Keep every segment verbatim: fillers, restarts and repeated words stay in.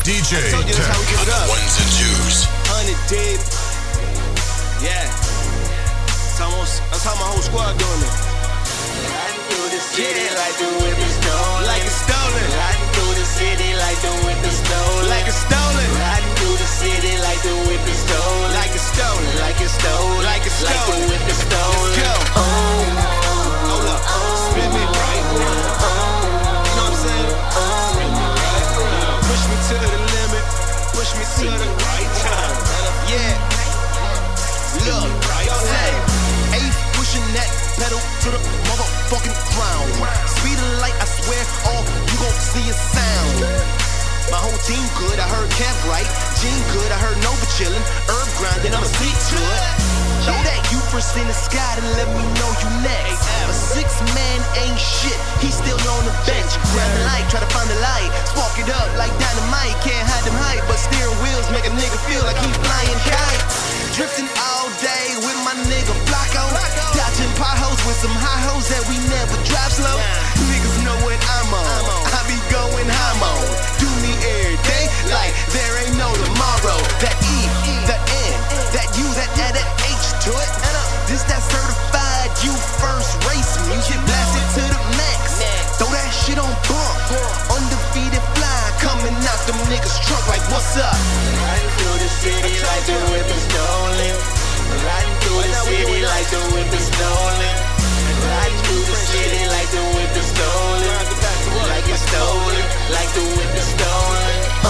D J I told you that's how we give it up. ones and twos. Hundred deep. Yeah. That's almost, that's how my whole squad doing it. Riding through the city like the whip is stolen. Like it's stolen. Riding through the city like the whip is stolen. Like it's stolen. Riding through the city like the whip is stolen. Like it's stolen. Like it's stolen. Like it's Like the stolen. whip is stolen. Let's go. Oh, Hold up. Spin me right now. You know what I'm saying? Spin me right now. Push me to the limit. Push me to the right time. Yeah. Look, say, eighth pushing that pedal to the motherfucking ground. Speed of light, I swear, all you gon' see is sound. My whole team good, I heard Kev right. Gene good, I heard Nova chillin'. Herb grindin', I'ma speak to it. Throw that you first in the sky and let me know you next. A six man ain't shit, he's still on the bench. Grab the light, try to find the light. Spark it up like dynamite. Can't hide them hype, but steering wheels make a nigga feel like he's flying kites. Drifting all day with my nigga Flacco. Dodging potholes with some high hoes that we never drive slow. Niggas know what I'm on, I be going high on. Do me every day like there ain't no tomorrow. That E, that N, that U, that add that H to it. This that certified you first race music. Blasted to the max. Throw that shit on bump. Undefeated fly coming out them niggas trunk like what's up? riding through the city like the whip is stolen. Riding through the city like the whip is stolen. Riding through the city like the whip is stolen. Like it's stolen. Like the whip is stolen. Oh,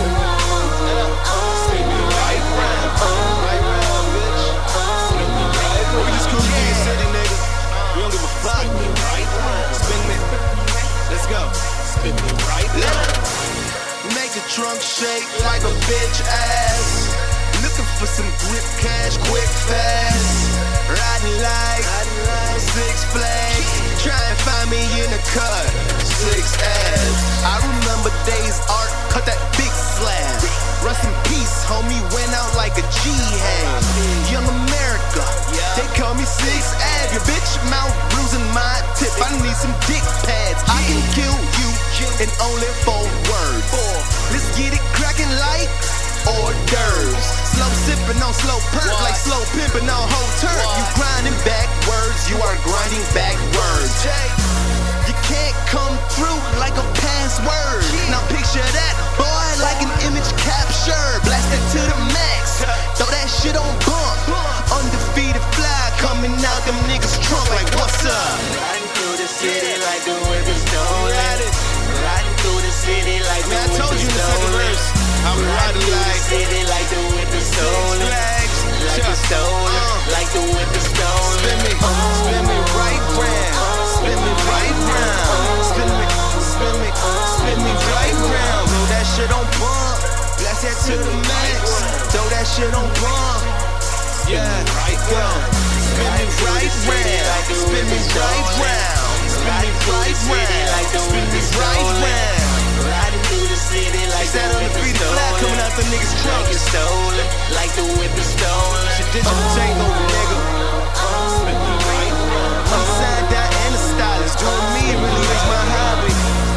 oh, spin me right round. Oh, Right round, bitch. Spin me right round. We just cruising through your city, nigga. We don't give a fuck. Spin me right round. Spin me. Let's go. Spin me right round. Make the trunk shake like a bitch ass. Looking for some grip cash, quick, fast. Riding like Six Flags. Try and find me in the cut. Six ass. I remember days art cut that big slab. Rest in peace, homie went out like a jihad. Young America, they call me Six Ab. Your bitch mouth bruising my tip. I need some dick pads. I can kill you in only four words. Let's get it cracking like hors d'oeuvres. Slow sipping on slow perk, like slow pimping on whole turf. You grinding backwards, you are grinding backwards. You can't come through like a password. Now picture that, boy, like an image capture. Blast it to the max, throw that shit on bump. Undefeated fly coming out them niggas trunk like what's up? riding through the city like the whip is stolen. Riding through the city like the Man, I whip told is you in the second stolen. verse, I'm riding Riding through the like city like the whip is stolen. flags. Like it's stolen. Uh. Like the whip is stolen. Spin me, spin me right round. Spin me right round. Spin me, spin me, spin me right round. Throw that shit on bump. Blast that to the max. Throw that shit on bump. Yeah, right go. Spin me right round. Spin me right round. Spin me right round. Spin me right round. Riding through the city like It's the that whip is undefeated flag stolen. coming out the niggas' Like trunks. it's stolen. Like the whip is stolen. It's a digital takeover, nigga. Spin me right round. I'm side down and a stylist. Doing me really is my hobby.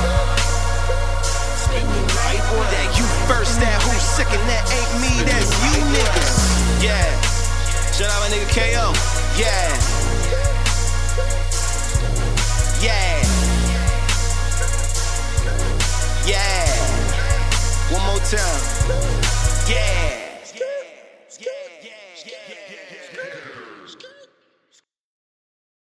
Spin me right round. That you first, that who's second, that ain't me, that's you niggas. Yeah. Shout out my nigga K O. Yeah. Yeah. Yeah. One more time. Yeah. Yeah. Yeah. Yeah.